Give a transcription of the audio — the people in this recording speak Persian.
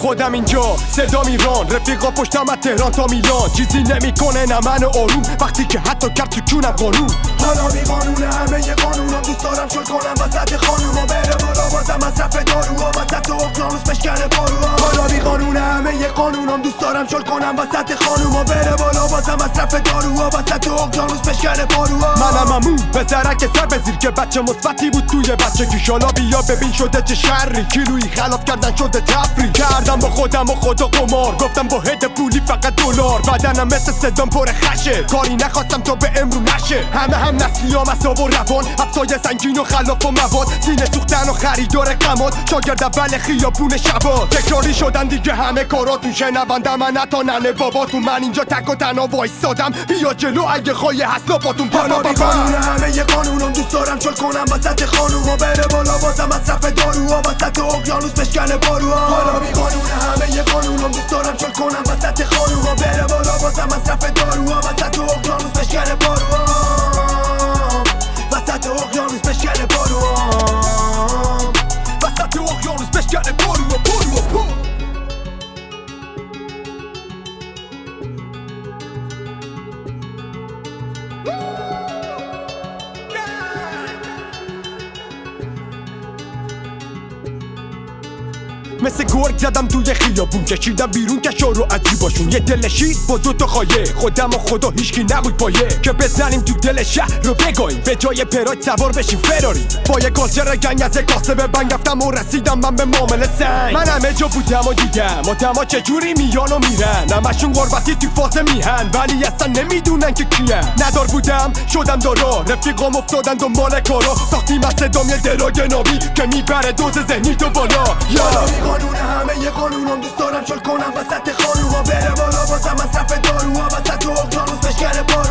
خودم اینجا صدا میران، رفیقا پشتم از تهران تا میلان. چیزی نمیکنه نه من آروم وقتی که حتی کرد تو کونم قانون. حالا بی قانونه همه ی قانونم، دوست دارم شل کنم وسط خانوما، بره بالا واسه مصرف داروها، وسط اقیانوس بشکنه پاروها. حالا بی قانونه همه ی قانونم، دوست دارم شل کنم وسط خانوما، بره بالا واسه مصرف داروها، وسط اقیانوس بشکنه پاروها. منم همون پسرک سر بزیر که بچه مثبتی بود توی بچگیش. حالا بیا ببین شده چه شری، کیلویی خلاف کردن شده تفریح. کردم با خودم و خدا قمار، گفتم با هد پولی فقط دلار. بدنم مثل صدام پر خشه، کاری نخواستم تا به امرو نشه. هم نسلیام اصاب و روان، حبسای سنگین و خلاف و مواد، سینه سوختن و خریدار قماد، شاگرد اول خیابون شبا. تکراری شدن دیگه همه کاراتون، شنونده من حتی ننه باباتون. من اینجا تک و تنها وایسادم، بیا جلو اگه خواهی حساباتون. حالا بی قانونه همه ی قانونم، دوست دارم شل کنم وسط خانوما، بره بالا واسه مصرف داروها، وسط اقیانوس بشکنه پاروها. حالا بی قانونه همه ی قانونم، دوست دارم شل کنم وسط خانوما، بره بالا واسه مصرف داروها، وسط اقیانوس بشکنه پاروها، وسط اقیانوس بشکنه پاروها، وسط اقیانوس بشکنه پاروها. مثل گرگ زدم توی خیابون، کشیدم بیرون کشا رو عجیباشون. یه دل شیر با دوتا خایه، خودم و خدا هیچکی نبود پایه، که بزنیم تو دل شهر رو بگایم، به جای پراید سوار بشیم فراری. با یه کالچر گنگ از کاسه به بنگ رفتم و رسیدم من به معامله سنگ. من همه جا بودم و دیدم آدما چجوری میان و میرن، همشون غربتی تو فاز میهن ولی اصلا نمیدونن که کیه. ندار بودم شدم دارا، رفیقام افتادن دنبال کارا، ساختیم از صدام یه درای نابی که میبره دوز ذهنی تو بالا. قانونه همه ی قانونم، دوست دارم شل کنم وسط خانوما، بره بالا واسه مصرف داروها، وسط اقیانوس بشکنه پاروها.